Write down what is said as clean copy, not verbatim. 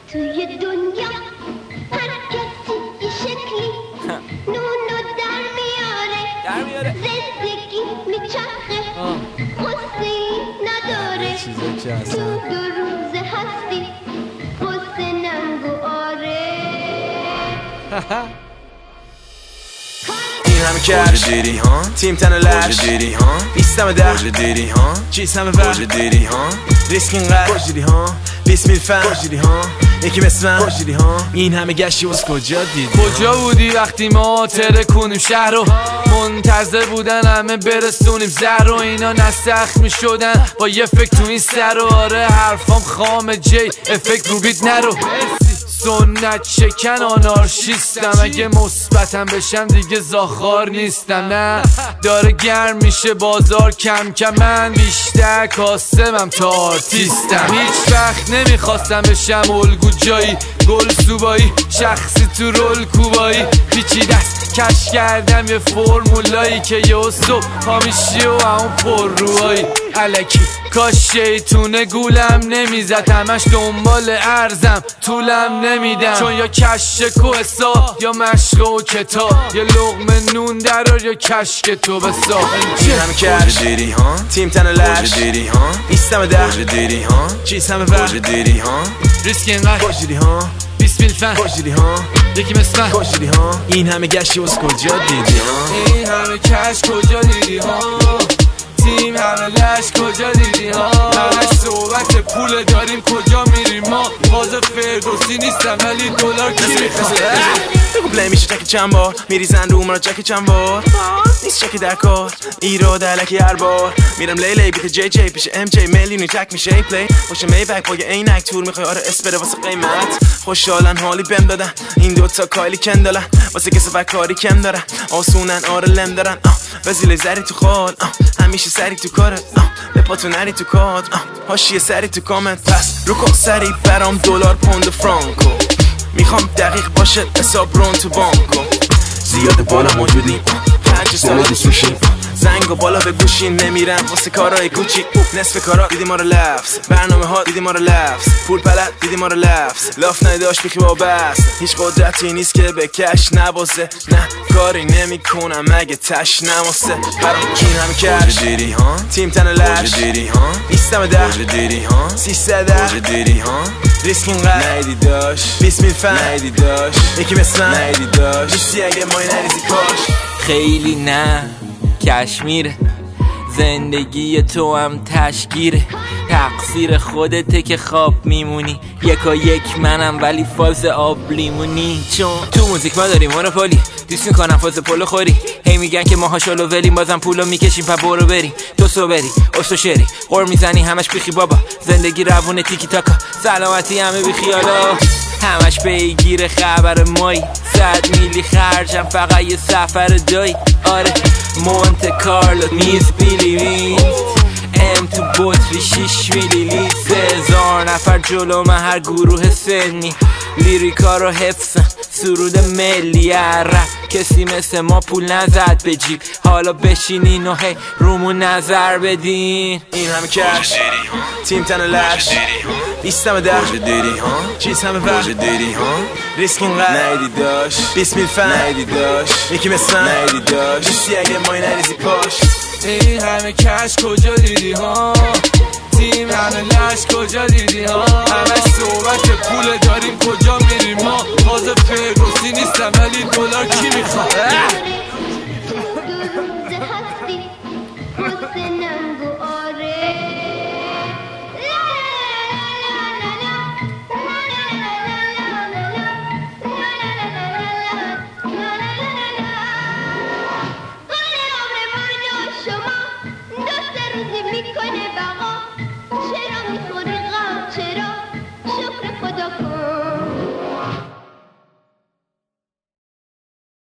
توی دنیا هر کسی یه شکلی نونو در میاره زندگی میچرخه قصه نداره تو 2 روز هستی قصه ننگو آره این همه کش دیری ها تیم تن لش دیری ها 20 دیری ها چیز همه وقت دیری ها ریسک اینقدر دیری ها 20 میل فن دیری ها یکی مثل من دیری ها این همه گشتی واسه کجا دیدی کجا بودی وقتی ما ترکونیم شهر رو منتظر بودن همه برسونیم زهر رو اینا نسخ می شدن با یه فکر تو این سر و آره حرفام خام جی افکت رو بیت نرو سنت شکن آنارشیستم اگه مثبتم بشم دیگه زاخار نیستم نه داره گرم میشه بازار کم کم من بیشتر کاسمم تا آرتیستم هیچ وقت نمیخواستم بشم الگو جایی گل سوبایی شخصی تو رول کوبایی پیچی دست کش کردم یه فرمولایی که یه صبح هامیشی و همون پر روهایی علکی کاش شیطونه گولم نمیزد همش دنبال ارزم طولم نمیدم چون یا کش کوهسا یا مشق و کتاب یا لقمه نون درار یا کشک تو بسا این همه کش دیری ها تیم تن لش دیری ها 20 دیری ها چیز همه وقت دیری ها ریسک اینقدر دیری ها 20 میل فن دیری ها یکی مثل من دیری ها این همه گشتی واسه کجا دیدی ها این همه کش کجا دیدی ها تیم همه لش کجا دیدی ها همش صحبت پول داریم کجا میریم ما باز فردوسی نیستم ولی دلار کی میخواد بگو پلی میشه چک چند بار میریزن رو مرا چک چند بار نیست چکی در کار ایراد علکی هر بار میرم لیلی بیت جی جی پیش ام جی میلیونی تک میشه ای پلی باشه می بک با یه عینک تور میخوای آره اس بره واسه قیمت خوشحالن حالی بهم دادن این دوتا کایلی کندالن واسه کسی کاری کم دارن آسونن آره لم دارن وزیل زری تو خال همیشه سری تو کارت به پاتو نری تو کات هاشیه سری تو کامنت پس رو کن سری برام دلار پوند فرانکو میخوام دقیق باشه حساب رون تو بانکو زیاد بالا موجودی هرچی سالا دوست میشیم زنگ و بالا به گوشین نمیرم واسه کارهای کوچیک نصف کارا دیدی ما رو لفظ برنامه ها دیدی ما رو لفظ پول پلد دیدی ما رو لفظ لاف نداشت بیخی با بس هیچ قدرتی نیست که به کش نباسه نه کاری نمی کنم اگه تش نماسه برام این همه کش دیری ها تیم تن لش دیری ها 20 دیری ها 300 دیری ها ریسک اینقدر نیدی داشت 20 میل فن نیدی داشت یکی مثل من نیدی داشت نیستی اگه مای نریزی کاش خیلی نه کشمیره زندگی تو هم تشگیره تقصیر خودته که خواب میمونی یکا یک منم ولی فاز آب لیمونی چون تو موزیک ما داریم مونوپولی دوست میکنم فاز پولو خوری هی میگن که ماها شلو ولیم بازم پولو میکشیم پا برو بریم تو سو بری استو شری قر میزنی همش بیخی بابا زندگی روونه تیکی تاکا سلامتی همه بیخیالا همش پیگیر خبر مایی 100 میلی خرجم فقط یه سفر دایی آره مونت کارلو میز بیلی وینت ام تو بطری 6 میلی لیت 3000 نفر جلو من هر گروه سنی لیریکا رو حفظم سرود ملی رپ کسی مثل ما پول نزد به جیب حالا بشینین و هی رومون نظر بدین این همه کش تیم تن لش 20 دیری ها چیز همه وقت دیری ها ریسک اینقدر نیدی داشت 20 میل فن نیدی داشت یکی مثل من نیدی داشت نیستی اگه مای نریزی پاش این همه کش کجا دیدی ها تیم همه لش کجا دیدی ها همش صحبت پول داریم کجا میریم ما باز فردوسی نیستم ولی دلار کی میخواد میکنه بقا چرا میخوره